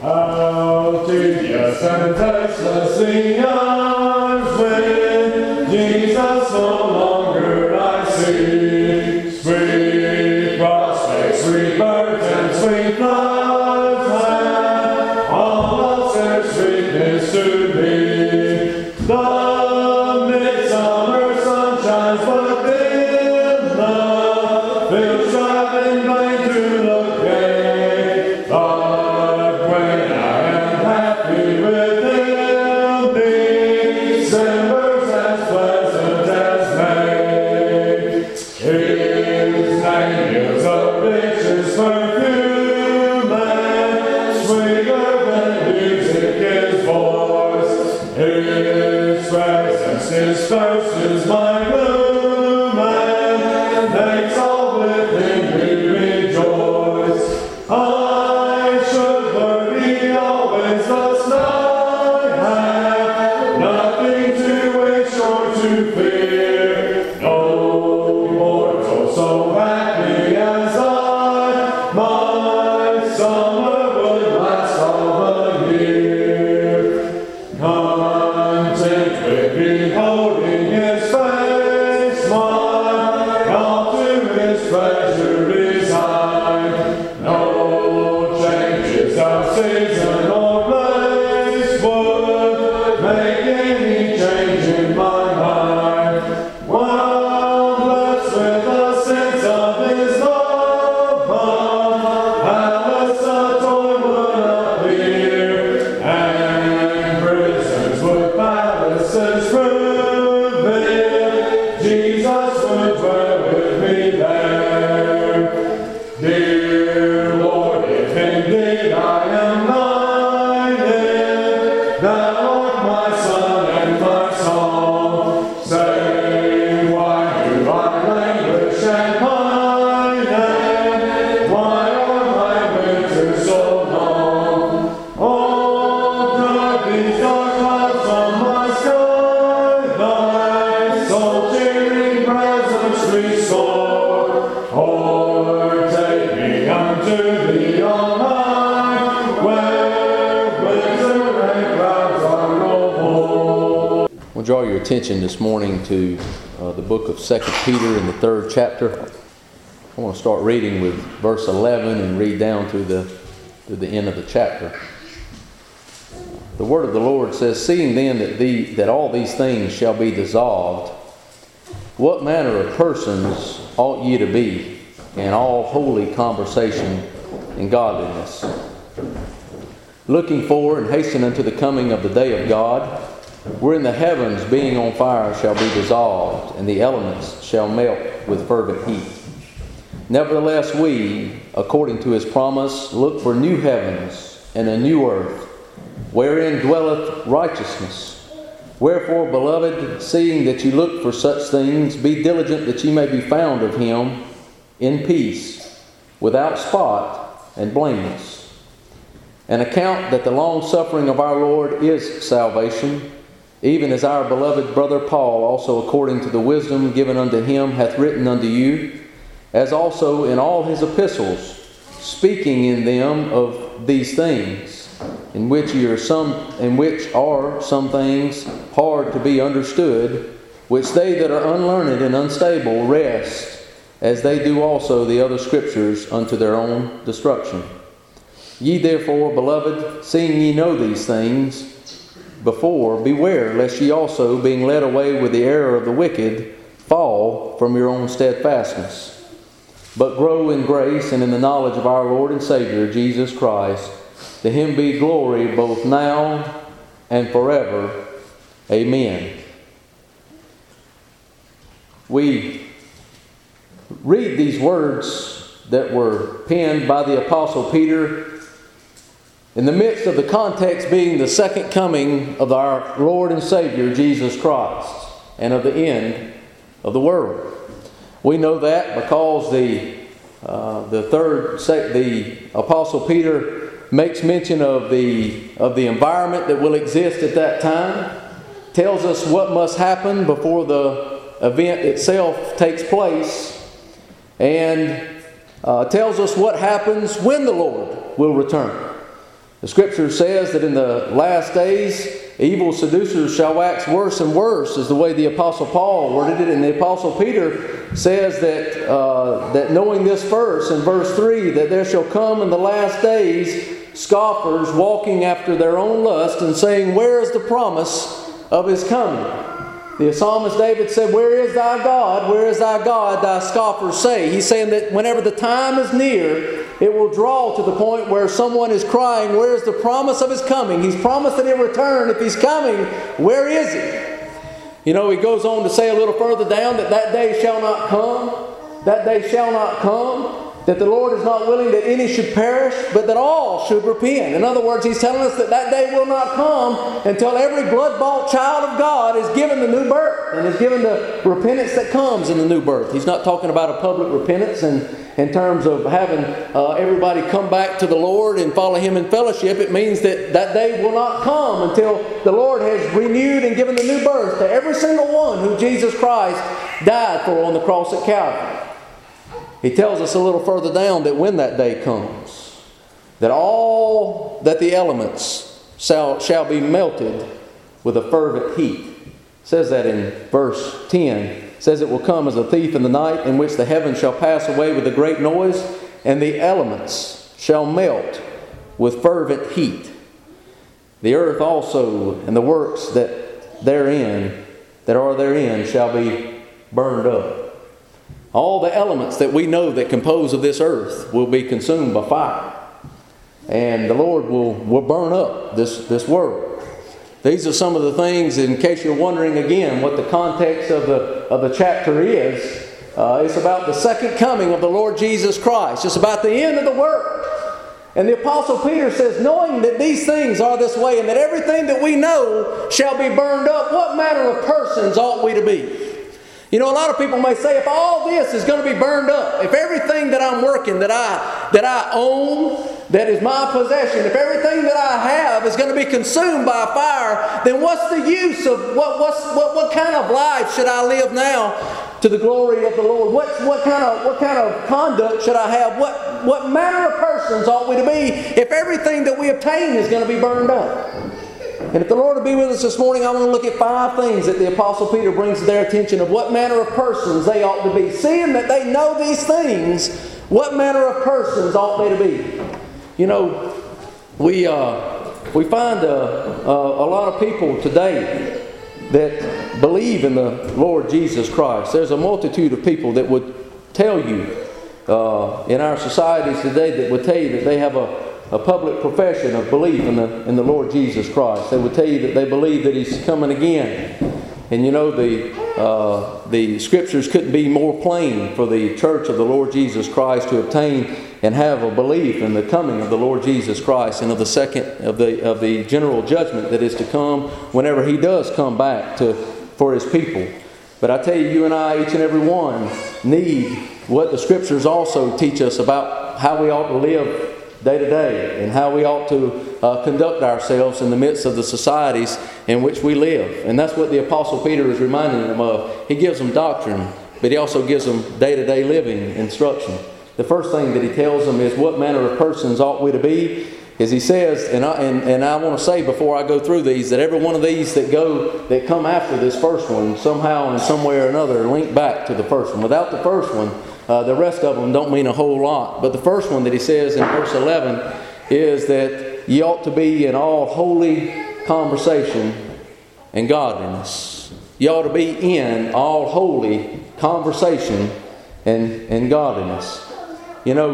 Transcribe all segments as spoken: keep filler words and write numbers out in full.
How tedious and tasteless the hours when Jesus no longer I see. Sweet prospects, sweet birds, and sweet flowers have all lost their sweetness to me. The midsummer sun shines but dim, the fields strive in vain to look gay. But when I am happy within thee, December's as pleasant as May. His name is a richest perfume, and sweeter than music his voice. His presence, his thirst is my gloom, and makes all within me rejoice. I should worry always, thus I have nothing to wish or to fear. No mortal so happy as I, my summer would last all the year. Content with beholding his face, my all to his pleasure resign. No changes of season or place would make any change in my mind. While blessed with a sense of his love, my palace toy would appear, and prisons would palaces prove it. Jesus would dwell with me there. Dear Lord, if indeed I am thine, thou art my son and my song. Say, why do I languish and pine, and why are my winters so long? Oh, drive these dark clouds from my sky, thy soul cheering presence restore. Or take me unto thee on high, where winter and clouds are no more. We'll draw your attention this morning to uh, the book of Second Peter in the third chapter. I want to start reading with verse eleven and read down to the, to the end of the chapter. The word of the Lord says, Seeing then that, the, that all these things shall be dissolved, what manner of persons ought ye to be in all holy conversation and godliness, looking for and hasten unto the coming of the day of God, wherein the heavens being on fire shall be dissolved, and the elements shall melt with fervent heat. Nevertheless we, according to his promise, look for new heavens and a new earth, wherein dwelleth righteousness. Wherefore, beloved, seeing that you look for such things, be diligent that ye may be found of him in peace, without spot and blameless. And account that the long suffering of our Lord is salvation, even as our beloved brother Paul also according to the wisdom given unto him hath written unto you, as also in all his epistles, speaking in them of these things, in which ye are some in which are some things hard to be understood, which they that are unlearned and unstable wrest, as they do also the other scriptures unto their own destruction. Ye therefore, beloved, seeing ye know these things before, beware lest ye also, being led away with the error of the wicked, fall from your own steadfastness. But grow in grace and in the knowledge of our Lord and Savior, Jesus Christ. To him be glory both now and forever. Amen. We read these words that were penned by the Apostle Peter in the midst of the context being the second coming of our Lord and Savior, Jesus Christ, and of the end of the world. We know that because the uh, the third the Apostle Peter makes mention of the of the environment that will exist at that time, tells us what must happen before the event itself takes place, and uh, tells us what happens when the Lord will return. The Scripture says that in the last days, evil seducers shall wax worse and worse, is the way the Apostle Paul worded it. And the Apostle Peter says that, uh, that knowing this verse, in verse three, that there shall come in the last days scoffers walking after their own lust and saying, where is the promise of His coming? The psalmist David said, where is thy God? Where is thy God? Thy scoffers say. He's saying that whenever the time is near, it will draw to the point where someone is crying, where is the promise of His coming? He's promised that He'll return. If He's coming, where is He? You know, he goes on to say a little further down that that day shall not come. That day shall not come. That the Lord is not willing that any should perish, but that all should repent. In other words, He's telling us that that day will not come until every blood-bought child of God is given the new birth and is given the repentance that comes in the new birth. He's not talking about a public repentance in, in terms of having uh, everybody come back to the Lord and follow Him in fellowship. It means that that day will not come until the Lord has renewed and given the new birth to every single one who Jesus Christ died for on the cross at Calvary. He tells us a little further down that when that day comes, that all that the elements shall, shall be melted with a fervent heat. It says that in verse ten. It says it will come as a thief in the night, in which the heavens shall pass away with a great noise, and the elements shall melt with fervent heat. The earth also and the works that therein that are therein shall be burned up. All the elements that we know that compose of this earth will be consumed by fire. And the Lord will, will burn up this, this world. These are some of the things, in case you're wondering again what the context of the, of the chapter is. Uh, it's about the second coming of the Lord Jesus Christ. It's about the end of the world. And the Apostle Peter says, knowing that these things are this way and that everything that we know shall be burned up, what manner of persons ought we to be? You know, a lot of people may say, if all this is going to be burned up, if everything that I'm working, that I that I own, that is my possession, if everything that I have is going to be consumed by fire, then what's the use of, what what's, what, what kind of life should I live now to the glory of the Lord? What, what, kind of, what kind of conduct should I have? What, what manner of persons ought we to be if everything that we obtain is going to be burned up? And if the Lord will be with us this morning, I want to look at five things that the Apostle Peter brings to their attention of what manner of persons they ought to be. Seeing that they know these things, what manner of persons ought they to be? You know, we uh, we find uh, uh, a lot of people today that believe in the Lord Jesus Christ. There's a multitude of people that would tell you uh, in our societies today that would tell you that they have a a public profession of belief in the in the Lord Jesus Christ. They would tell you that they believe that He's coming again. And you know, the uh, the Scriptures couldn't be more plain for the church of the Lord Jesus Christ to obtain and have a belief in the coming of the Lord Jesus Christ and of the second of the of the general judgment that is to come whenever He does come back to for His people. But I tell you, you and I, each and every one, need what the Scriptures also teach us about how we ought to live day to day, and how we ought to uh, conduct ourselves in the midst of the societies in which we live. And that's what the Apostle Peter is reminding them of. He gives them doctrine, but he also gives them day-to-day living instruction. The first thing that he tells them is what manner of persons ought we to be. As he says, and I, and, and I want to say before I go through these, that every one of these that go, that come after this first one, somehow and some way or another, link back to the first one. Without the first one, Uh, the rest of them don't mean a whole lot. But the first one that he says in verse eleven is that ye ought to be in all holy conversation and godliness. Ye ought to be in all holy conversation and, and godliness. You know,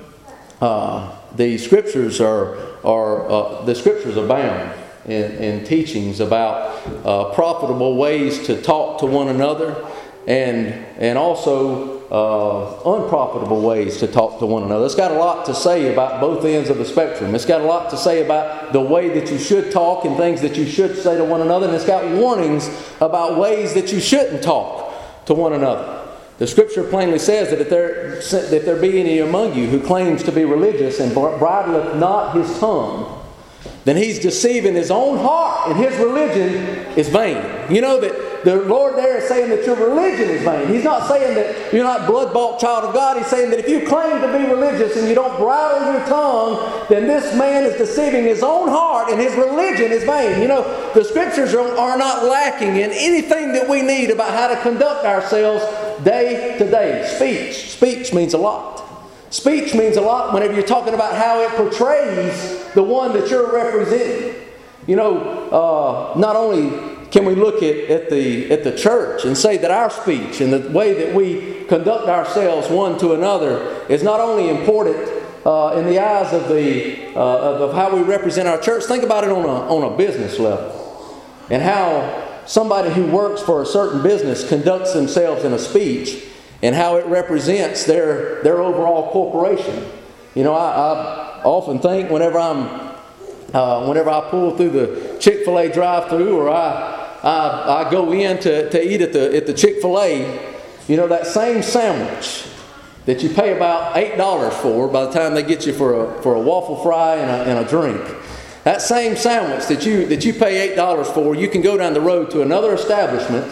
uh, the Scriptures are, are uh, the Scriptures abound in, in teachings about uh, profitable ways to talk to one another, and and also Uh, unprofitable ways to talk to one another. It's got a lot to say about both ends of the spectrum. It's got a lot to say about the way that you should talk and things that you should say to one another. And it's got warnings about ways that you shouldn't talk to one another. The Scripture plainly says that if there, that there be any among you who claims to be religious and bridleth not his tongue, then he's deceiving his own heart, and his religion is vain. You know that the Lord there is saying that your religion is vain. He's not saying that you're not blood-bought child of God. He's saying that if you claim to be religious and you don't bridle your tongue, then this man is deceiving his own heart and his religion is vain. You know, the Scriptures are, are not lacking in anything that we need about how to conduct ourselves day to day. Speech. Speech means a lot. Speech means a lot whenever you're talking about how it portrays the one that you're representing. You know, uh, not only can we look at, at the at the church and say that our speech and the way that we conduct ourselves one to another is not only important uh, in the eyes of the uh, of how we represent our church. Think about it on a on a business level, and how somebody who works for a certain business conducts themselves in a speech, and how it represents their their overall corporation. You know, I, I often think whenever I'm uh, whenever I pull through the Chick-fil-A drive-thru, or I, I I go in to, to eat at the at the Chick-fil-A, you know, that same sandwich that you pay about eight dollars for by the time they get you for a for a waffle fry and a, and a drink. That same sandwich that you that you pay eight dollars for, you can go down the road to another establishment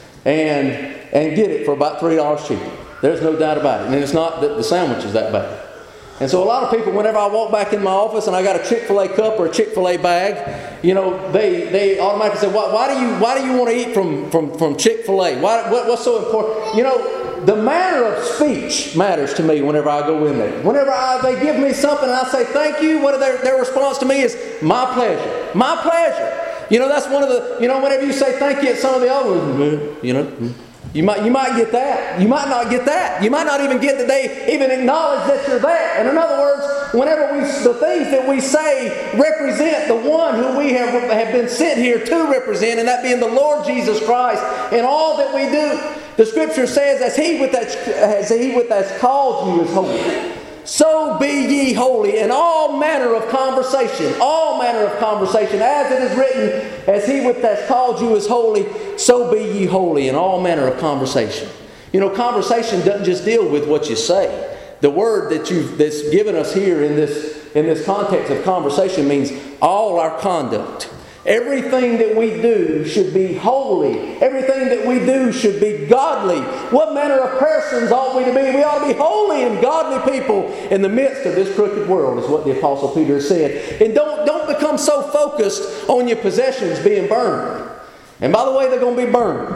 and and get it for about three dollars cheaper. There's no doubt about it. And it's not that the sandwich is that bad. And so a lot of people, whenever I walk back in my office and I got a Chick-fil-A cup or a Chick-fil-A bag, you know, they, they automatically say, why, why do you why do you want to eat from, from, from Chick-fil-A? Why, what, what's so important? You know, the manner of speech matters to me whenever I go in there. Whenever I, they give me something and I say thank you, what are their, their response to me is, my pleasure. My pleasure. You know, that's one of the, you know, whenever you say thank you at some of the other ones, you know, you might, you might get that. You might not get that. You might not even get that they even acknowledge that you're there. And in other words, whenever we, the things that we say represent the one who we have, have been sent here to represent, and that being the Lord Jesus Christ in all that we do. The Scripture says, as he with that, as he with that's called you is holy, so be ye holy in all manner of conversation. All manner of conversation. As it is written, as he with that's called you is holy, so be ye holy in all manner of conversation. You know, conversation doesn't just deal with what you say. The word that you've that's given us here in this in this context of conversation means all our conduct. Everything that we do should be holy. Everything that we do should be godly. What manner of persons ought we to be? We ought to be holy and godly people in the midst of this crooked world, is what the Apostle Peter said. And don't, don't become so focused on your possessions being burned. And by the way, they're going to be burned.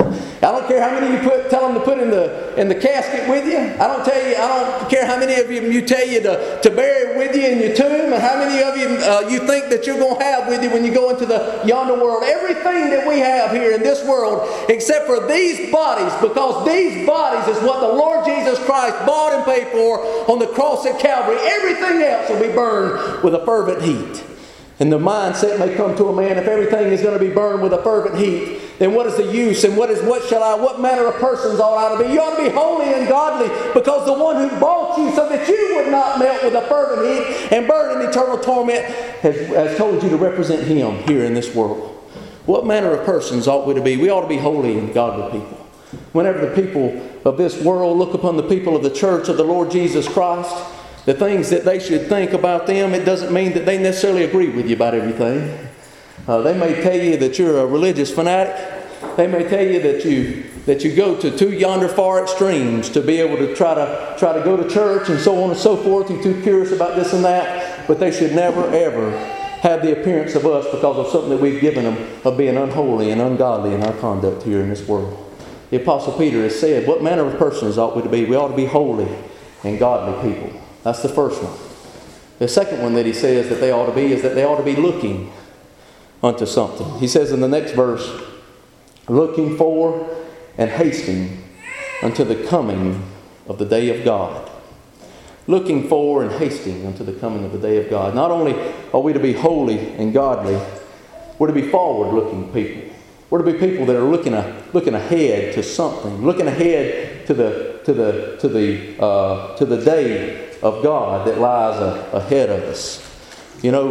I don't care how many you put, tell them to put in the in the casket with you. I don't tell you. I don't care how many of you you tell you to, to bury with you in your tomb, and how many of you uh, you think that you're going to have with you when you go into the yonder world. Everything that we have here in this world, except for these bodies, because these bodies is what the Lord Jesus Christ bought and paid for on the cross at Calvary. Everything else will be burned with a fervent heat. And the mindset may come to a man, if everything is going to be burned with a fervent heat, then what is the use? And what is what shall I, what manner of persons ought I to be? You ought to be holy and godly, because the one who bought you so that you would not melt with a fervent heat and burn in eternal torment has, has told you to represent Him here in this world. What manner of persons ought we to be? We ought to be holy and godly people. Whenever the people of this world look upon the people of the church of the Lord Jesus Christ, the things that they should think about them, it doesn't mean that they necessarily agree with you about everything. Uh, they may tell you that you're a religious fanatic. They may tell you that you that you go to two yonder far extremes to be able to try to try to go to church and so on and so forth. You're too curious about this and that. But they should never ever have the appearance of us because of something that we've given them of being unholy and ungodly in our conduct here in this world. The Apostle Peter has said, what manner of persons ought we to be? We ought to be holy and godly people. That's the first one. The second one that he says that they ought to be is that they ought to be looking unto something. He says in the next verse, looking for and hasting unto the coming of the day of God. Looking for and hasting unto the coming of the day of God. Not only are we to be holy and godly, we're to be forward-looking people. We're to be people that are looking a, looking ahead to something, looking ahead to the to the to the uh, to the day of God that lies a, ahead of us. You know,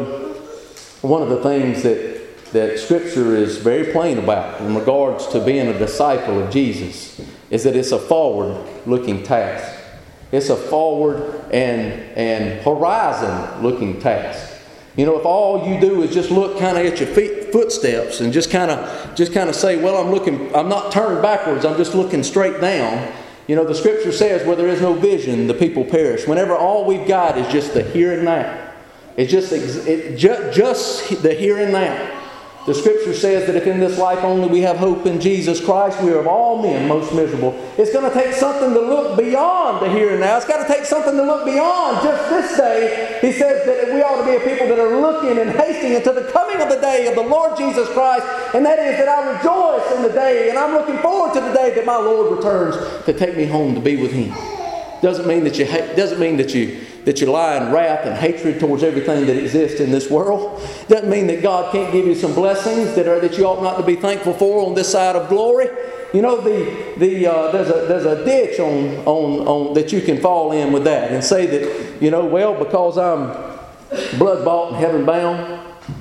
one of the things that that Scripture is very plain about in regards to being a disciple of Jesus is that it's a forward-looking task. It's a forward and and horizon-looking task. You know, if all you do is just look kind of at your feet, footsteps and just kind of just kind of say, well, I'm looking, I'm not turning backwards, I'm just looking straight down. You know, the Scripture says where there is no vision, the people perish. Whenever all we've got is just the here and now. It's just, it, just, just the here and now. The Scripture says that if in this life only we have hope in Jesus Christ, we are of all men most miserable. It's going to take something to look beyond the here and now. It's got to take something to look beyond just this day. He says that we ought to be a people that are looking and hasting unto the coming of the day of the Lord Jesus Christ. And that is that I rejoice in the day, and I'm looking forward to the day that my Lord returns to take me home to be with Him. Doesn't mean that you ha- doesn't mean that you that you lie in wrath and hatred towards everything that exists in this world. Doesn't mean that God can't give you some blessings that are that you ought not to be thankful for on this side of glory. You know, the the uh, there's a there's a ditch on on on that you can fall in with that and say that, you know, well, because I'm blood bought and heaven bound,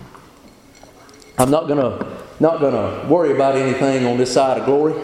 I'm not gonna not gonna worry about anything on this side of glory.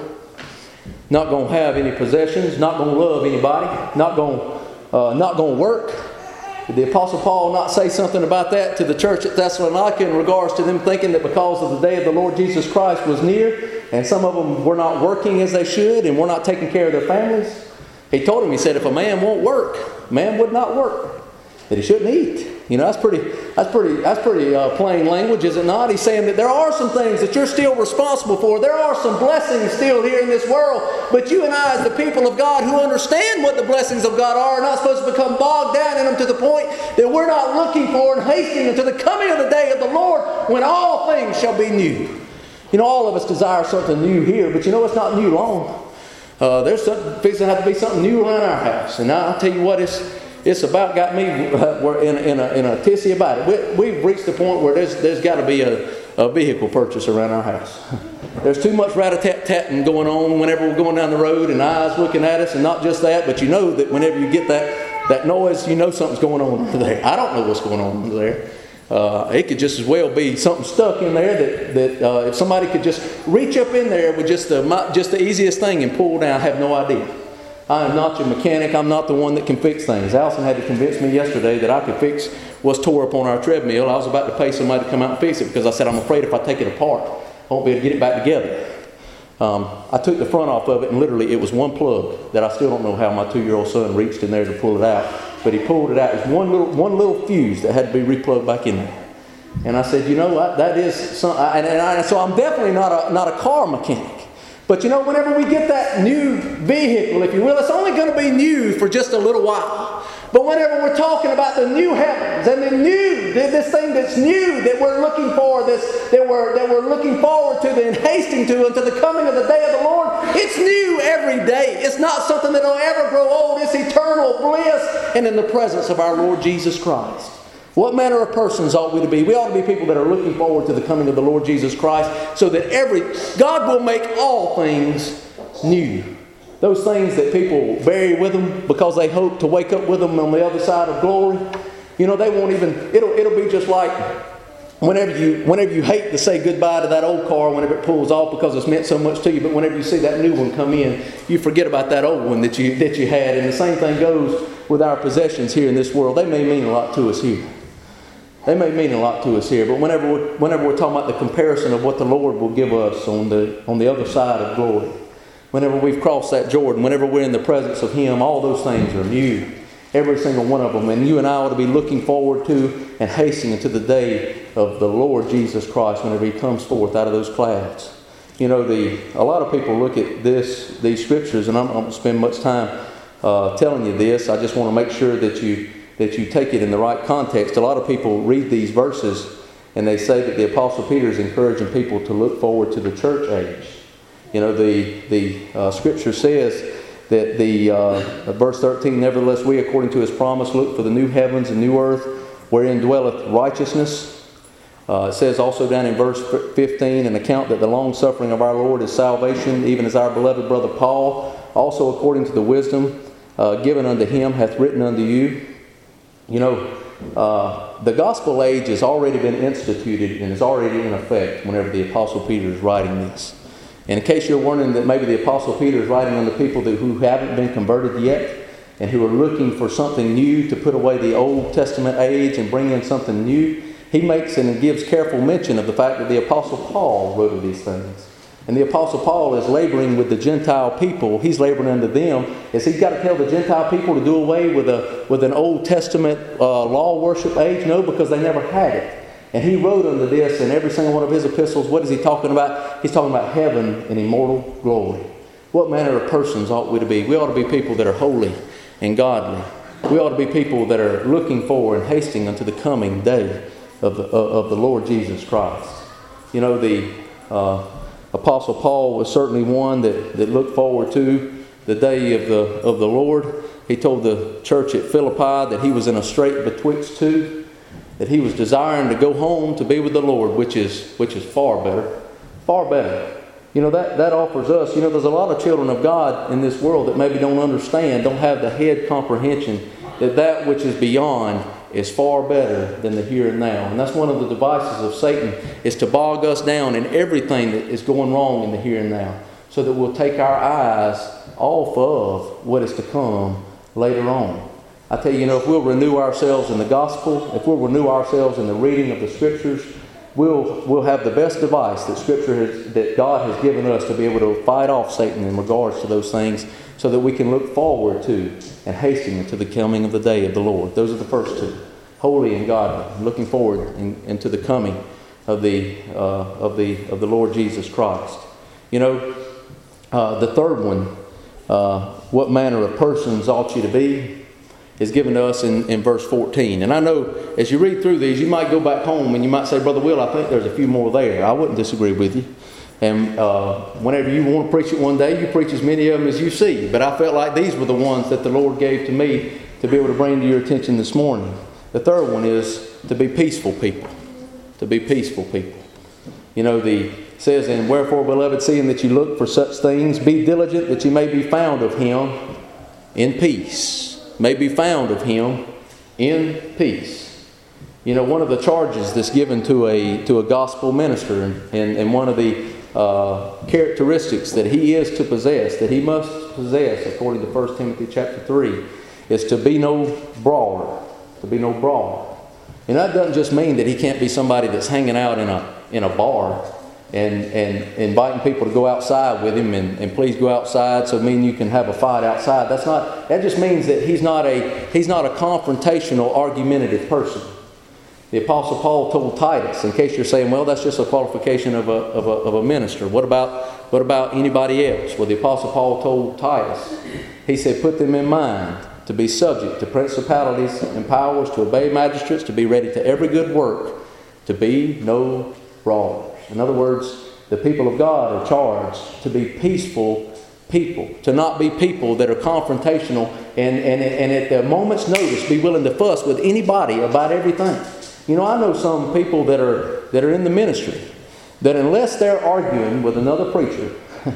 Not going to have any possessions, not going to love anybody, not going uh, not going to work. Did the Apostle Paul not say something about that to the church at Thessalonica in regards to them thinking that because of the day of the Lord Jesus Christ was near, and some of them were not working as they should and were not taking care of their families? He told them, he said, if a man won't work, man would not work, that he shouldn't eat. You know, that's pretty, that's pretty, that's pretty uh, plain language, is it not? He's saying that there are some things that you're still responsible for. There are some blessings still here in this world. But you and I, as the people of God who understand what the blessings of God are, are not supposed to become bogged down in them to the point that we're not looking for and hasting unto the coming of the day of the Lord when all things shall be new. You know, all of us desire something new here, but you know it's not new long. Uh, there's something fixing to have to be something new around our house. And I'll tell you what, it's It's about got me uh, in, in, a, in a tizzy about it. We, we've reached the point where there's, there's got to be a, a vehicle purchase around our house. There's too much rat-a-tat-tatting going on whenever we're going down the road and eyes looking at us, and not just that, but you know that whenever you get that, that noise, you know something's going on under there. I don't know what's going on under there. Uh, it could just as well be something stuck in there that, that uh, if somebody could just reach up in there with just the, just the easiest thing and pull down, I have no idea. I am not your mechanic. I'm not the one that can fix things. Allison had to convince me yesterday that I could fix what's tore up on our treadmill. I was about to pay somebody to come out and fix it because I said, I'm afraid if I take it apart, I won't be able to get it back together. Um, I took the front off of it, and literally it was one plug that I still don't know how my two-year-old son reached in there to pull it out. But he pulled it out. It was one little, one little fuse that had to be replugged back in there. And I said, you know, I, that is some, I, and, and I, so I'm definitely not a, not a car mechanic. But you know, whenever we get that new vehicle, if you will, it's only going to be new for just a little while. But whenever we're talking about the new heavens and the new, this thing that's new that we're looking for, this that we're that we're looking forward to and hasting to until the coming of the day of the Lord, it's new every day. It's not something that'll ever grow old. It's eternal bliss and in the presence of our Lord Jesus Christ. What manner of persons ought we to be? We ought to be people that are looking forward to the coming of the Lord Jesus Christ, so that every God will make all things new. Those things that people bury with them because they hope to wake up with them on the other side of glory. You know, they won't even, it'll it'll be just like whenever you whenever you hate to say goodbye to that old car whenever it pulls off because it's meant so much to you, but whenever you see that new one come in, you forget about that old one that you that you had. And the same thing goes with our possessions here in this world. They may mean a lot to us here. They may mean a lot to us here, but whenever we're, whenever we're talking about the comparison of what the Lord will give us on the on the other side of glory, whenever we've crossed that Jordan, whenever we're in the presence of Him, all those things are new. Every single one of them. And you and I ought to be looking forward to and hastening to the day of the Lord Jesus Christ whenever He comes forth out of those clouds. You know, the a lot of people look at this these scriptures, and I'm not going to spend much time uh, telling you this. I just want to make sure that you that you take it in the right context. A lot of people read these verses and they say that the Apostle Peter is encouraging people to look forward to the church age. You know, the the uh, scripture says that the uh, verse thirteen, nevertheless we, according to His promise, look for the new heavens and new earth, wherein dwelleth righteousness. Uh, it says also down in verse fifteen, an account that the long suffering of our Lord is salvation, even as our beloved brother Paul, also according to the wisdom uh, given unto him, hath written unto you. You know, uh, the gospel age has already been instituted and is already in effect whenever the Apostle Peter is writing this. And in case you're wondering that maybe the Apostle Peter is writing on the people that, who haven't been converted yet and who are looking for something new to put away the Old Testament age and bring in something new, he makes and gives careful mention of the fact that the Apostle Paul wrote of these things. And the Apostle Paul is laboring with the Gentile people. He's laboring unto them. Is he's got to tell the Gentile people to do away with a with an Old Testament uh, law worship age? No, because they never had it. And he wrote unto this in every single one of his epistles. What is he talking about? He's talking about heaven and immortal glory. What manner of persons ought we to be? We ought to be people that are holy and godly. We ought to be people that are looking for and hasting unto the coming day of the, of the Lord Jesus Christ. You know, the uh, Apostle Paul was certainly one that, that looked forward to the day of the of the Lord. He told the church at Philippi that he was in a strait betwixt two, that he was desiring to go home to be with the Lord, which is which is far better, far better. You know, that, that offers us, you know, there's a lot of children of God in this world that maybe don't understand, don't have the head comprehension that that which is beyond is far better than the here and now. And that's one of the devices of Satan, is to bog us down in everything that is going wrong in the here and now, so that we'll take our eyes off of what is to come later on. I tell you, you know, if we'll renew ourselves in the gospel, if we'll renew ourselves in the reading of the scriptures, we'll we'll have the best device that Scripture has, that God has given us to be able to fight off Satan in regards to those things, so that we can look forward to and hasten into the coming of the day of the Lord. Those are the first two: holy and godly, looking forward in, into the coming of the uh, of the of the Lord Jesus Christ. You know, uh, the third one, uh, what manner of persons ought you to be, is given to us in, in verse fourteen. And I know as you read through these, you might go back home and you might say, Brother Will, I think there's a few more there. I wouldn't disagree with you. And uh, whenever you want to preach it one day, you preach as many of them as you see. But I felt like these were the ones that the Lord gave to me to be able to bring to your attention this morning. The third one is to be peaceful people. To be peaceful people. You know, the it says, and wherefore, beloved, seeing that you look for such things, be diligent that you may be found of him in peace. May be found of him in peace. You know, one of the charges that's given to a to a gospel minister, and, and, and one of the uh, characteristics that he is to possess, that he must possess, according to First Timothy chapter three, is to be no brawler. To be no brawler. And that doesn't just mean that he can't be somebody that's hanging out in a in a bar and, and inviting people to go outside with him and, and please go outside, so mean you can have a fight outside. That's not that just means that he's not a he's not a confrontational, argumentative person. The Apostle Paul told Titus, in case you're saying, well, that's just a qualification of a of a of a minister. What about what about anybody else? Well, the Apostle Paul told Titus, he said, put them in mind to be subject to principalities and powers, to obey magistrates, to be ready to every good work, to be no brawlers. In other words, the people of God are charged to be peaceful people, to not be people that are confrontational and, and, and at the moment's notice be willing to fuss with anybody about everything. You know, I know some people that are that are in the ministry that unless they're arguing with another preacher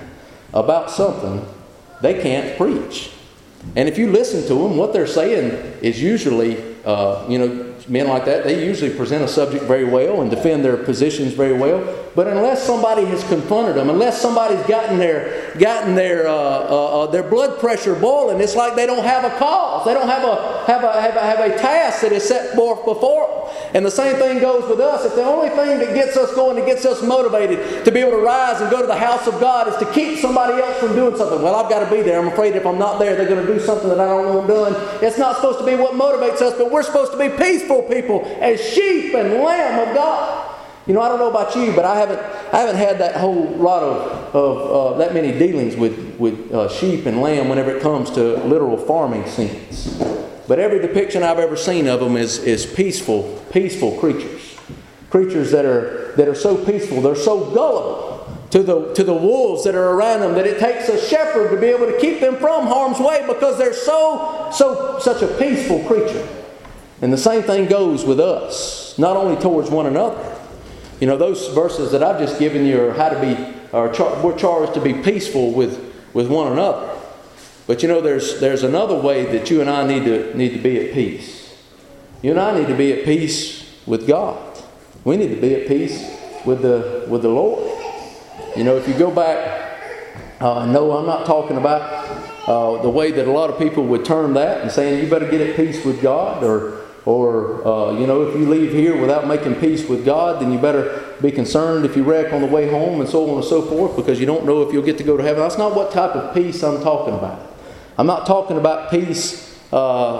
about something, they can't preach. And if you listen to them, what they're saying is usually, uh, you know, men like that, they usually present a subject very well and defend their positions very well. But unless somebody has confronted them, unless somebody's gotten their gotten their uh, uh, uh, their blood pressure boiling, it's like they don't have a cause. They don't have a have a have a, have a task that is set forth before them. And the same thing goes with us. If the only thing that gets us going, that gets us motivated to be able to rise and go to the house of God, is to keep somebody else from doing something. Well, I've got to be there. I'm afraid if I'm not there, they're going to do something that I don't want done. It's not supposed to be what motivates us, but we're supposed to be peaceful people as sheep and lamb of God. You know, I don't know about you, but I haven't I haven't had that whole lot of, of uh, that many dealings with, with uh, sheep and lamb whenever it comes to literal farming scenes. But every depiction I've ever seen of them is, is peaceful, peaceful creatures. Creatures that are that are so peaceful, they're so gullible to the to the wolves that are around them that it takes a shepherd to be able to keep them from harm's way, because they're so so such a peaceful creature. And the same thing goes with us, not only towards one another. You know, those verses that I've just given you are how to be, are char- we're charged to be peaceful with, with one another. But you know, there's there's another way that you and I need to need to be at peace. You and I need to be at peace with God. We need to be at peace with the with the Lord. You know, if you go back, uh, no, I'm not talking about uh, the way that a lot of people would term that and saying you better get at peace with God, or or uh, you know, if you leave here without making peace with God, then you better be concerned if you wreck on the way home, and so on and so forth, because you don't know if you'll get to go to heaven. That's not what type of peace I'm talking about. I'm not talking about peace uh,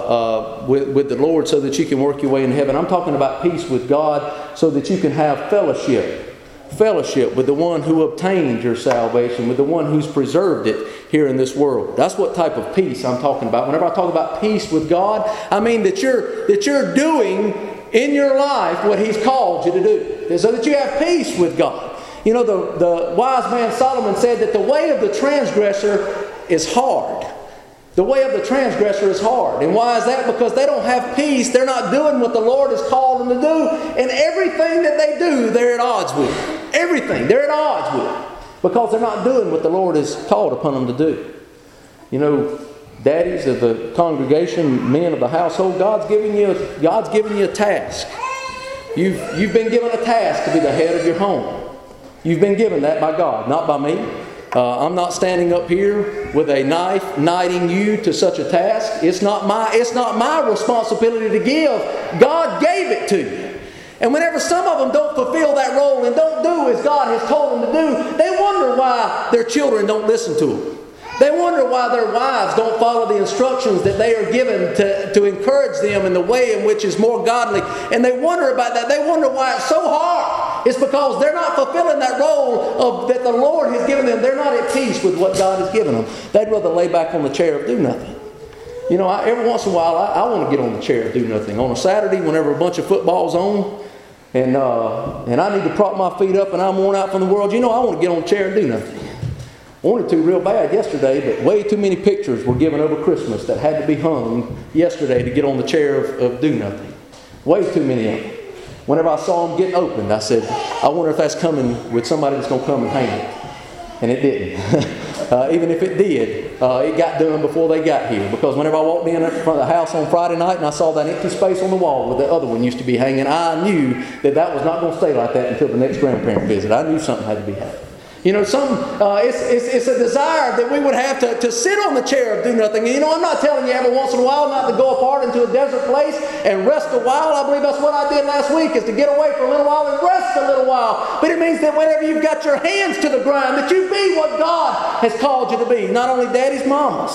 uh, with, with the Lord so that you can work your way in heaven. I'm talking about peace with God so that you can have fellowship. Fellowship with the one who obtained your salvation, with the one who's preserved it here in this world. That's what type of peace I'm talking about. Whenever I talk about peace with God, I mean that you're that you're doing in your life what He's called you to do, so that you have peace with God. You know, the, the wise man Solomon said that the way of the transgressor is hard. The way of the transgressor is hard. And why is that? Because they don't have peace. They're not doing what the Lord has called them to do. And everything that they do, they're at odds with. Everything. They're at odds with. Because they're not doing what the Lord has called upon them to do. You know, daddies of the congregation, men of the household, God's giving you a, God's giving you a task. You've, you've been given a task to be the head of your home. You've been given that by God, not by me. Uh, I'm not standing up here with a knife knighting you to such a task. It's not my, it's not my responsibility to give. God gave it to you. And whenever some of them don't fulfill that role and don't do as God has told them to do, they wonder why their children don't listen to them. They wonder why their wives don't follow the instructions that they are given to, to encourage them in the way in which is more godly. And they wonder about that. They wonder why it's so hard. It's because they're not fulfilling that role of, that the Lord has given them. They're not at peace with what God has given them. They'd rather lay back on the chair of do nothing. You know, I, every once in a while, I, I want to get on the chair of do nothing. On a Saturday, whenever a bunch of football's on, and uh, and I need to prop my feet up and I'm worn out from the world, you know, I want to get on the chair and do nothing. I wanted to real bad yesterday, but way too many pictures were given over Christmas that had to be hung yesterday to get on the chair of, of do nothing. Way too many of them. Whenever I saw them getting opened, I said, I wonder if that's coming with somebody that's going to come and hang it. And it didn't. uh, even if it did, uh, it got done before they got here. Because whenever I walked in front of the house on Friday night and I saw that empty space on the wall where the other one used to be hanging, I knew that that was not going to stay like that until the next grandparent visit. I knew something had to be happening. You know, some uh, it's, it's, it's a desire that we would have to, to sit on the chair of do nothing. And you know, I'm not telling you every once in a while not to go apart into a desert place and rest a while. I believe that's what I did last week, is to get away for a little while and rest a little while. But it means that whenever you've got your hands to the grind, that you be what God has called you to be. Not only daddies, mamas.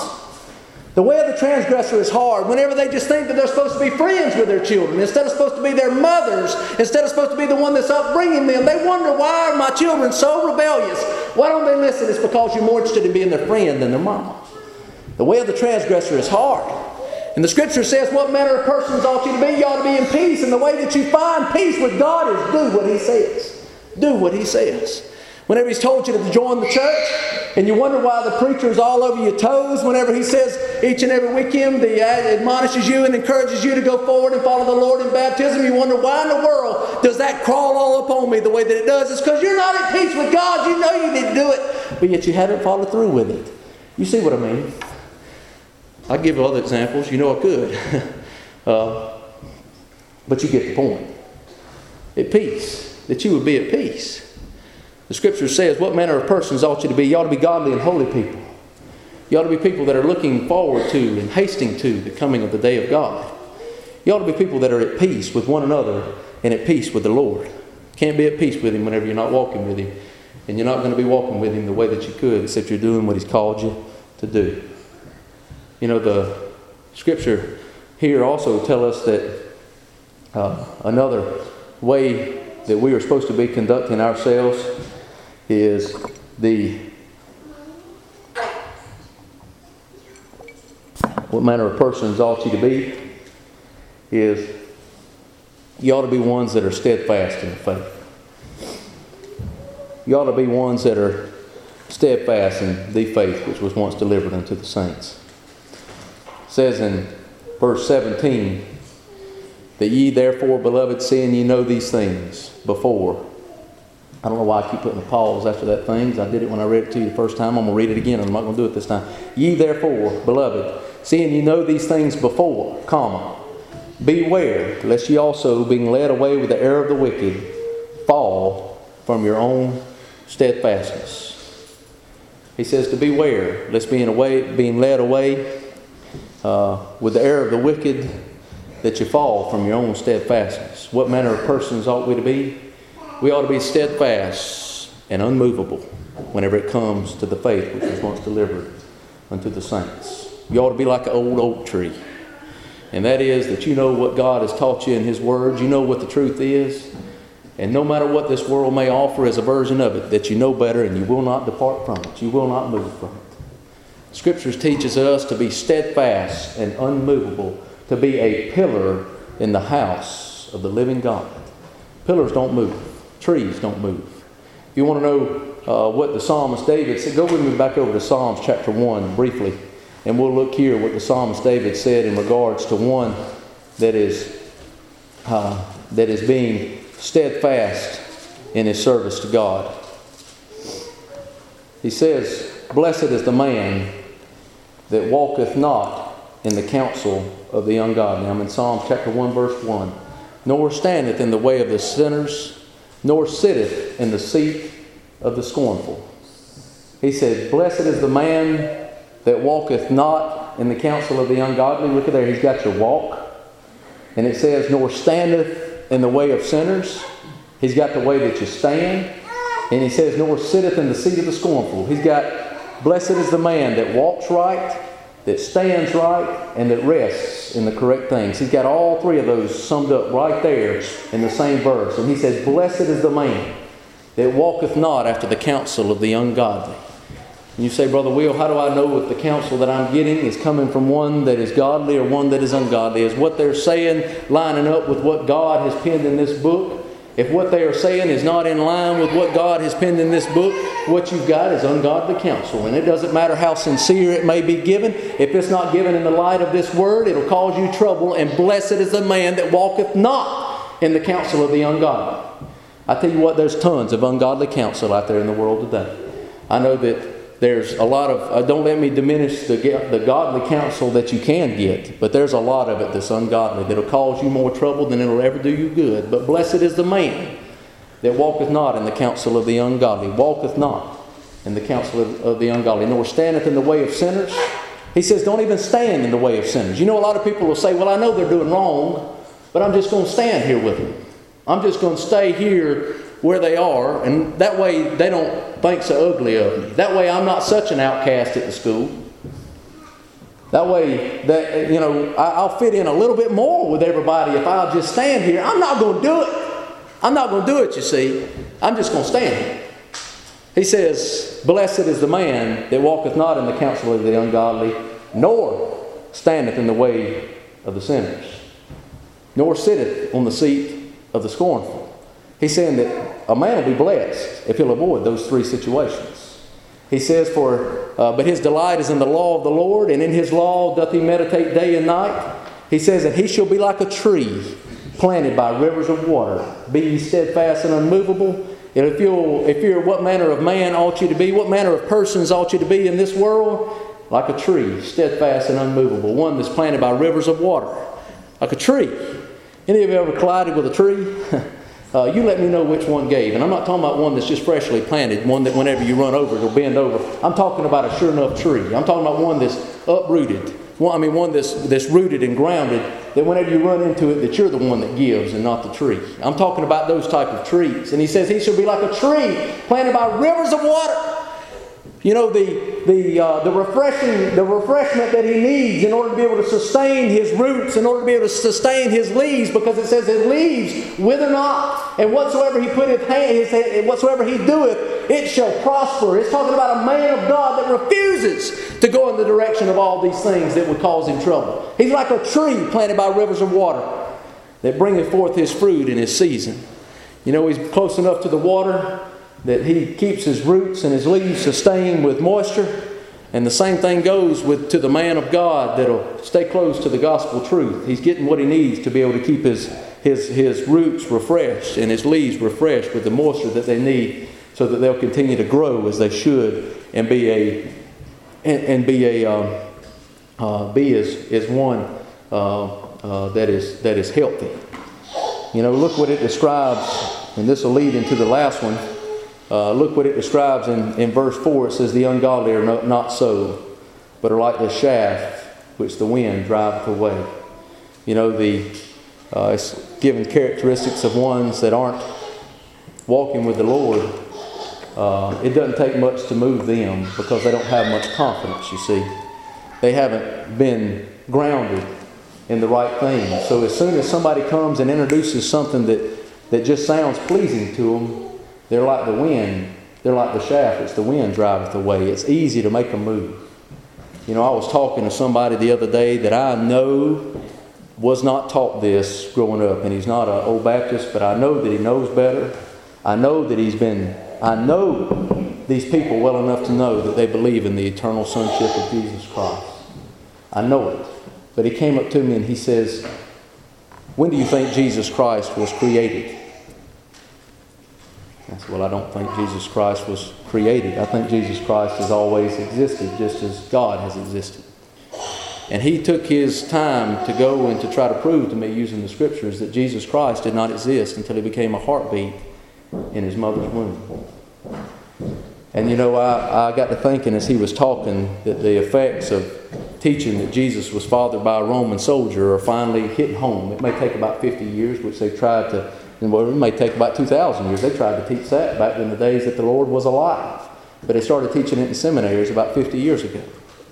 The way of the transgressor is hard. Whenever they just think that they're supposed to be friends with their children, instead of supposed to be their mothers, instead of supposed to be the one that's upbringing them, they wonder, why are my children so rebellious? Why don't they listen? It's because you're more interested in being their friend than their mama. The way of the transgressor is hard. And the Scripture says, what manner of persons ought you to be? You ought to be in peace. And the way that you find peace with God is do what He says. Do what He says. Whenever He's told you to join the church, and you wonder why the preacher is all over your toes, whenever he says each and every weekend, he admonishes you and encourages you to go forward and follow the Lord in baptism, you wonder why in the world does that crawl all up on me the way that it does? It's because you're not at peace with God. You know you need to do it, but yet you haven't followed through with it. You see what I mean? I give other examples. You know I could. uh, but you get the point. At peace. That you would be at peace. The Scripture says, what manner of persons ought you to be? You ought to be godly and holy people. You ought to be people that are looking forward to and hasting to the coming of the day of God. You ought to be people that are at peace with one another and at peace with the Lord. Can't be at peace with Him whenever you're not walking with Him. And you're not going to be walking with Him the way that you could, except you're doing what He's called you to do. You know, the Scripture here also tells us that uh, another way that we are supposed to be conducting ourselves is the what manner of persons ought you to be is you ought to be ones that are steadfast in the faith. You ought to be ones that are steadfast in the faith which was once delivered unto the saints. It says in verse seventeen, that ye therefore, beloved, seeing ye know these things before. I don't know why I keep putting a pause after that things. I did it when I read it to you the first time. I'm going to read it again. I'm not going to do it this time. Ye therefore, beloved, seeing ye know these things before, comma, beware, lest ye also, being led away with the error of the wicked, fall from your own steadfastness. He says to beware, lest being away, being led away uh, with the error of the wicked, that you fall from your own steadfastness. What manner of persons ought we to be? We ought to be steadfast and unmovable whenever it comes to the faith which was once delivered unto the saints. You ought to be like an old oak tree. And that is that you know what God has taught you in His Word. You know what the truth is. And no matter what this world may offer as a version of it, that you know better and you will not depart from it. You will not move from it. Scriptures teaches us to be steadfast and unmovable, to be a pillar in the house of the living God. Pillars don't move. Trees don't move. If you want to know uh, what the psalmist David said, go with me back over to Psalms chapter one briefly. And we'll look here what the psalmist David said in regards to one that is uh, that is being steadfast in his service to God. He says, "Blessed is the man that walketh not in the counsel of the ungodly." I'm in Psalm chapter one, verse one. "Nor standeth in the way of the sinners, nor sitteth in the seat of the scornful." He said, "Blessed is the man that walketh not in the counsel of the ungodly." Look at there, he's got your walk. And it says, "Nor standeth in the way of sinners." He's got the way that you stand. And he says, "Nor sitteth in the seat of the scornful." He's got, blessed is the man that walks right, that stands right, and that rests in the correct things. He's got all three of those summed up right there in the same verse. And he says, "Blessed is the man that walketh not after the counsel of the ungodly." And you say, "Brother Will, how do I know if the counsel that I'm getting is coming from one that is godly or one that is ungodly? Is what they're saying lining up with what God has penned in this book? If what they are saying is not in line with what God has penned in this book, what you've got is ungodly counsel. And it doesn't matter how sincere it may be given. If it's not given in the light of this word, it'll cause you trouble. And blessed is the man that walketh not in the counsel of the ungodly." I tell you what, there's tons of ungodly counsel out there in the world today. I know that there's a lot of, uh, don't let me diminish the, the godly counsel that you can get, but there's a lot of it that's ungodly that'll cause you more trouble than it'll ever do you good. But blessed is the man that walketh not in the counsel of the ungodly, walketh not in the counsel of, of the ungodly, nor standeth in the way of sinners. He says, don't even stand in the way of sinners. You know, a lot of people will say, "Well, I know they're doing wrong, but I'm just going to stand here with them. I'm just going to stay here where they are, and that way they don't think so ugly of me. That way I'm not such an outcast at the school. That way, that you know, I'll fit in a little bit more with everybody if I'll just stand here." I'm not going to do it. I'm not going to do it, you see. I'm just going to stand here. He says, "Blessed is the man that walketh not in the counsel of the ungodly, nor standeth in the way of the sinners, nor sitteth on the seat of the scornful." He's saying that a man will be blessed if he'll avoid those three situations. He says, "For uh, but his delight is in the law of the Lord, and in his law doth he meditate day and night." He says that he shall be like a tree planted by rivers of water. "Be ye steadfast and unmovable." And if you're, if you're what manner of man ought you to be, what manner of persons ought you to be in this world? Like a tree, steadfast and unmovable. One that's planted by rivers of water. Like a tree. Any of you ever collided with a tree? Uh, you let me know which one gave. And I'm not talking about one that's just freshly planted, one that whenever you run over, it'll bend over. I'm talking about a sure enough tree. I'm talking about one that's uprooted. One, I mean, one that's, that's rooted and grounded, that whenever you run into it, that you're the one that gives and not the tree. I'm talking about those type of trees. And he says he shall be like a tree planted by rivers of water. You know, the the uh, the refreshing the refreshment that he needs in order to be able to sustain his roots, in order to be able to sustain his leaves, because it says his leaves wither not, and whatsoever he putteth hand, his hand, whatsoever he doeth, it shall prosper. It's talking about a man of God that refuses to go in the direction of all these things that would cause him trouble. He's like a tree planted by rivers of water that bringeth forth his fruit in his season. You know, he's close enough to the water that he keeps his roots and his leaves sustained with moisture. And the same thing goes with to the man of God that'll stay close to the gospel truth. He's getting what he needs to be able to keep his, his, his roots refreshed and his leaves refreshed with the moisture that they need, so that they'll continue to grow as they should and be a and, and be a um, uh, be as, as one uh, uh, that is that is healthy. You know, look what it describes, and this will lead into the last one. Uh, look what it describes in, in verse four. It says, "The ungodly are not, not so, but are like the shaft which the wind driveth away." You know, the uh, it's given characteristics of ones that aren't walking with the Lord. Uh, it doesn't take much to move them because they don't have much confidence, you see. They haven't been grounded in the right thing. So as soon as somebody comes and introduces something that, that just sounds pleasing to them, they're like the wind. They're like the shaft. It's the wind driveth away. It's easy to make them move. You know, I was talking to somebody the other day that I know was not taught this growing up. And he's not an old Baptist, but I know that he knows better. I know that he's been, I know these people well enough to know that they believe in the eternal sonship of Jesus Christ. I know it. But he came up to me and he says, when do you think Jesus Christ was created? I said, well, I don't think Jesus Christ was created. I think Jesus Christ has always existed, just as God has existed. And he took his time to go and to try to prove to me using the scriptures that Jesus Christ did not exist until he became a heartbeat in his mother's womb. And you know, I, I got to thinking as he was talking that the effects of teaching that Jesus was fathered by a Roman soldier are finally hitting home. It may take about fifty years, which they tried to, and well, it may take about two thousand years. They tried to teach that back in the days that the Lord was alive. But they started teaching it in seminaries about fifty years ago.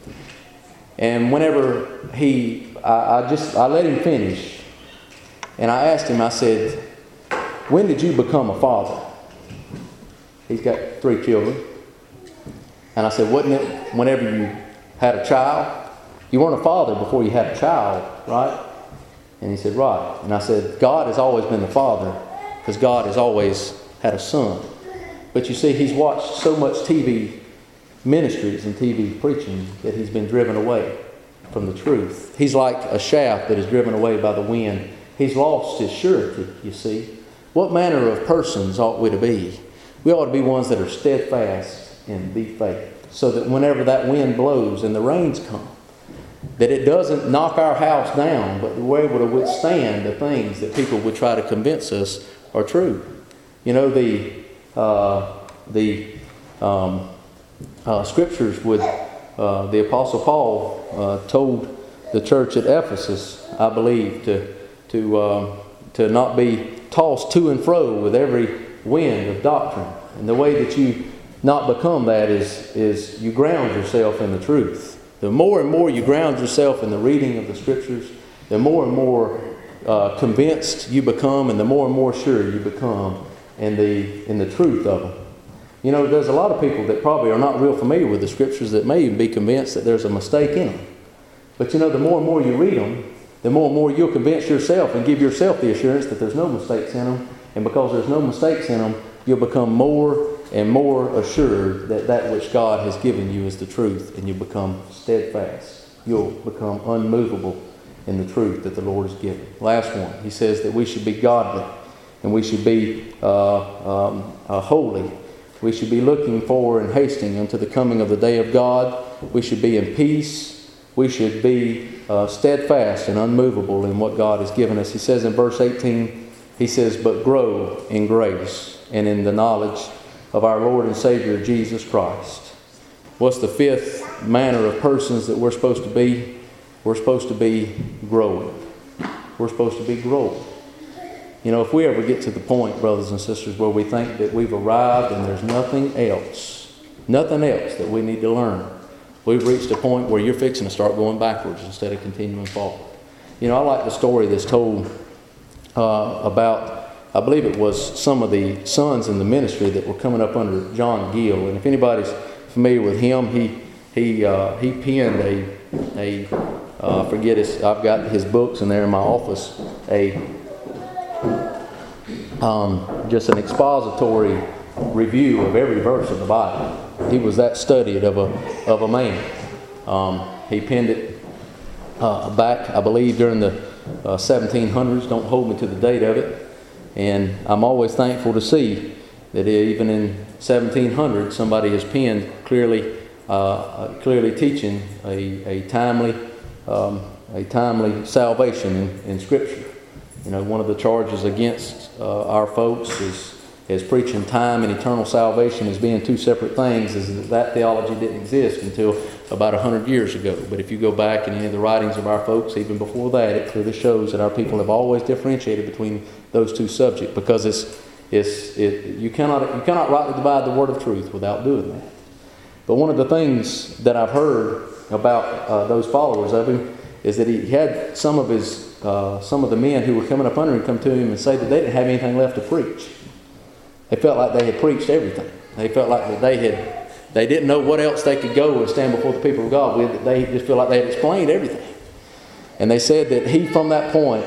And whenever he, I, I just, I let him finish. And I asked him, I said, when did you become a father? He's got three children. And I said, wasn't it whenever you had a child? You weren't a father before you had a child, right? And he said, right. And I said, God has always been the father because God has always had a son. But you see, he's watched so much T V ministries and T V preaching that he's been driven away from the truth. He's like a shaft that is driven away by the wind. He's lost his surety, you see. What manner of persons ought we to be? We ought to be ones that are steadfast in the faith, so that whenever that wind blows and the rains come, that it doesn't knock our house down, but we're able to withstand the things that people would try to convince us are true. You know, the uh, the um, uh, scriptures would, uh, the Apostle Paul uh, told the church at Ephesus, I believe, to to um, to not be tossed to and fro with every wind of doctrine. And the way that you not become that is, is you ground yourself in the truth. The more and more you ground yourself in the reading of the scriptures, the more and more uh, convinced you become, and the more and more sure you become in the in the truth of them. You know, there's a lot of people that probably are not real familiar with the scriptures that may even be convinced that there's a mistake in them. But you know, the more and more you read them, the more and more you'll convince yourself and give yourself the assurance that there's no mistakes in them. And because there's no mistakes in them, you'll become more and more assured that that which God has given you is the truth, and you become steadfast. You'll become unmovable in the truth that the Lord has given. Last one, he says that we should be godly, and we should be uh, um, uh, holy. We should be looking for and hasting unto the coming of the day of God. We should be in peace. We should be uh, steadfast and unmovable in what God has given us. He says in verse eighteen, he says, but grow in grace and in the knowledge of our Lord and Savior Jesus Christ. What's the fifth manner of persons that we're supposed to be? We're supposed to be growing. We're supposed to be growing. You know, if we ever get to the point, brothers and sisters, where we think that we've arrived and there's nothing else, nothing else that we need to learn, we've reached a point where you're fixing to start going backwards instead of continuing forward. You know, I like the story that's told uh, about, I believe it was some of the sons in the ministry that were coming up under John Gill. And if anybody's familiar with him, he he uh, he penned a a uh, I forget his, I've got his books in there in my office, a um, just an expository review of every verse of the Bible. He was that studied of a of a man. Um, he penned it uh, back, I believe, during the uh, seventeen hundreds. Don't hold me to the date of it. And I'm always thankful to see that even in seventeen hundred, somebody has penned clearly, uh, clearly teaching a, a timely, um, a timely salvation in, in Scripture. You know, one of the charges against uh, our folks is as preaching time and eternal salvation as being two separate things, is that that theology didn't exist until about a hundred years ago. But if you go back in any of the writings of our folks, even before that, it clearly shows that our people have always differentiated between those two subjects, because it's it's it, you cannot you cannot rightly divide the word of truth without doing that. But one of the things that I've heard about uh, those followers of him is that he had some of his uh, some of the men who were coming up under him come to him and say that they didn't have anything left to preach. They felt like they had preached everything. They felt like that they had, they didn't know what else they could go and stand before the people of God with. They just feel like they had explained everything. And they said that he, from that point,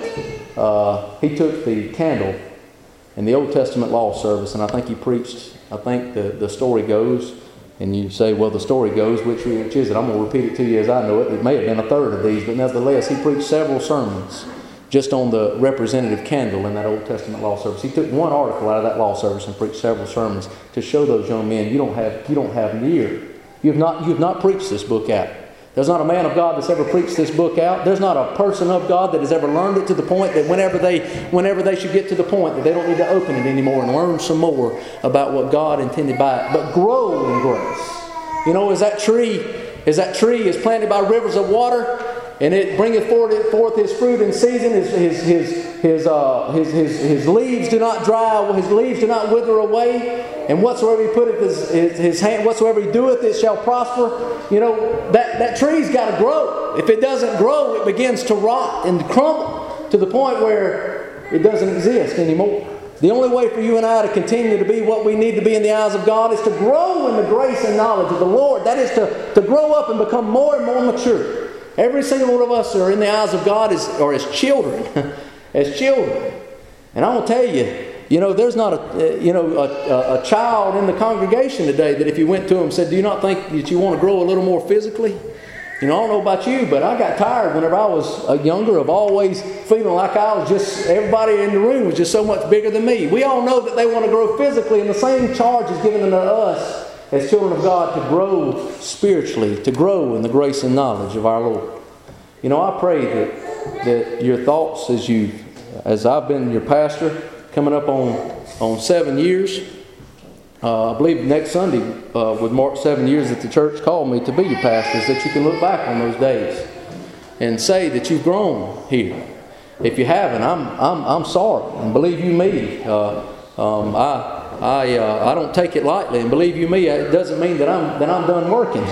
uh, he took the candle in the Old Testament law service, and I think he preached, I think the, the story goes, and you say, well, the story goes, which, which is it? I'm going to repeat it to you as I know it. It may have been a third of these, but nevertheless, he preached several sermons just on the representative candle in that Old Testament law service. He took one article out of that law service and preached several sermons to show those young men, you don't have you don't have near. You have not you have not preached this book out. There's not a man of God that's ever preached this book out. There's not a person of God that has ever learned it to the point that whenever they whenever they should get to the point that they don't need to open it anymore and learn some more about what God intended by it, but grow in grace. You know, as that tree, as that tree is planted by rivers of water, and it bringeth forth, forth his fruit in season. His his his his, uh, his his his leaves do not dry. His leaves do not wither away. And whatsoever he putteth his, his, his hand, whatsoever he doeth, it shall prosper. You know, that that tree's got to grow. If it doesn't grow, it begins to rot and crumble to the point where it doesn't exist anymore. The only way for you and I to continue to be what we need to be in the eyes of God is to grow in the grace and knowledge of the Lord. That is to, to grow up and become more and more mature. Every single one of us are in the eyes of God as, or as children, as children. And I will tell you, you know, there's not a, you know, a, a child in the congregation today that if you went to him and said, do you not think that you want to grow a little more physically? You know, I don't know about you, but I got tired whenever I was uh, younger of always feeling like I was just, everybody in the room was just so much bigger than me. We all know that they want to grow physically, and the same charge is given to us as children of God to grow spiritually, to grow in the grace and knowledge of our Lord. You know, I pray that that your thoughts as you, as I've been your pastor, coming up on, on seven years, uh, I believe next Sunday uh, would mark seven years that the church called me to be your pastor, is that you can look back on those days and say that you've grown here. If you haven't, I'm I'm I'm sorry, and believe you me, uh, um, I. I uh, I don't take it lightly, and believe you me, it doesn't mean that I'm that I'm done working.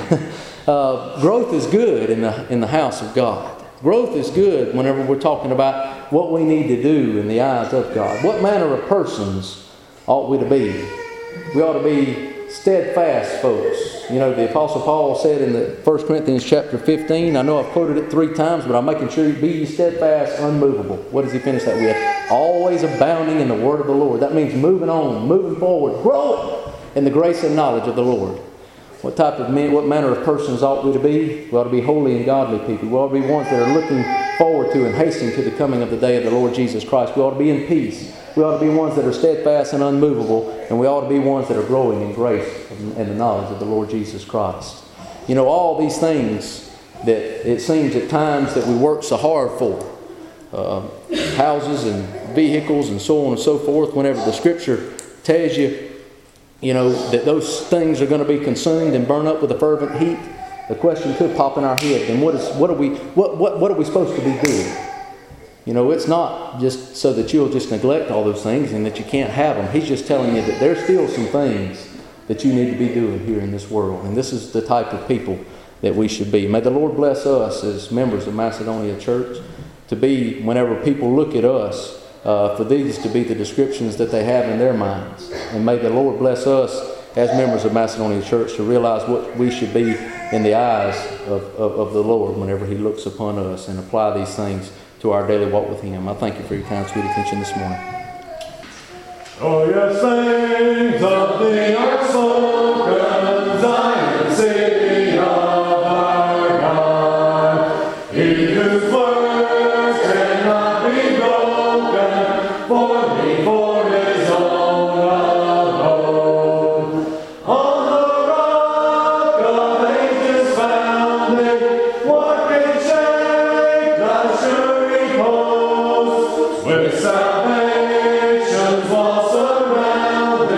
uh, growth is good in the in the house of God. Growth is good whenever we're talking about what we need to do in the eyes of God. What manner of persons ought we to be? We ought to be steadfast folks. You know, the Apostle Paul said in the First Corinthians chapter fifteen, I know I've quoted it three times, but I'm making sure you be steadfast, unmovable. What does he finish that with? Always abounding in the word of the Lord. That means moving on, moving forward, growing in the grace and knowledge of the Lord. What type of men, what manner of persons ought we to be? We ought to be holy and godly people. We ought to be ones that are looking forward to and hastening to the coming of the day of the Lord Jesus Christ. We ought to be in peace. We ought to be ones that are steadfast and unmovable, and we ought to be ones that are growing in grace and the knowledge of the Lord Jesus Christ. You know, all these things that it seems at times that we work so hard for, uh, houses and vehicles and so on and so forth, whenever the Scripture tells you, you know, that those things are going to be consumed and burned up with a fervent heat, the question could pop in our head, then what is what are we what what what are we supposed to be doing? You know, it's not just so that you'll just neglect all those things and that you can't have them. He's just telling you that there's still some things that you need to be doing here in this world. And this is the type of people that we should be. May the Lord bless us as members of Macedonia Church to be, whenever people look at us, uh, for these to be the descriptions that they have in their minds. And may the Lord bless us as members of Macedonia Church to realize what we should be in the eyes of, of, of the Lord whenever He looks upon us, and apply these things to our daily walk with Him. I thank you for your kind, sweet attention this morning. Oh, yes, things of thee are spoken, Zion, city of our God. He whose words cannot be broken, for me, for His own abode. On the rock of ages founded, what can shake thy sure repose? With salvation's walls surrounded,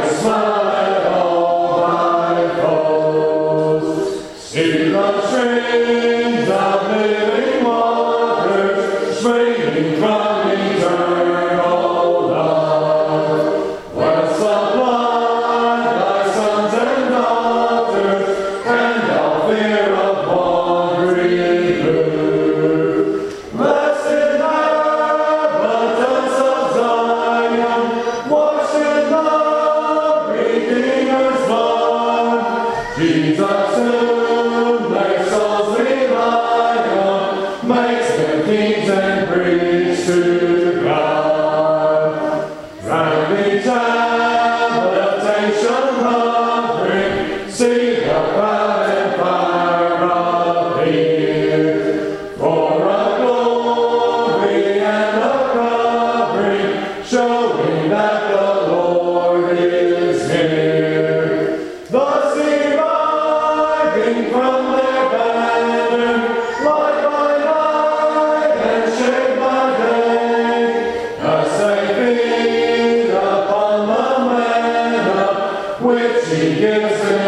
smile at all my foes. See the streams of living waters springing from eternal love. Well supply thy sons and daughters, and all fear of wandering blue. Blessed inhabitants of Zion, washed in the Redeemer's blood, Jesus soon their souls rely on, makes them kings and priests to God. Round each habitation hovering, see the cloud and fire appear. For a glory and a covering, showing that the Lord is near. Thus reviving from their banner, light by night and shade by day, as they feed upon the manna which He gives them.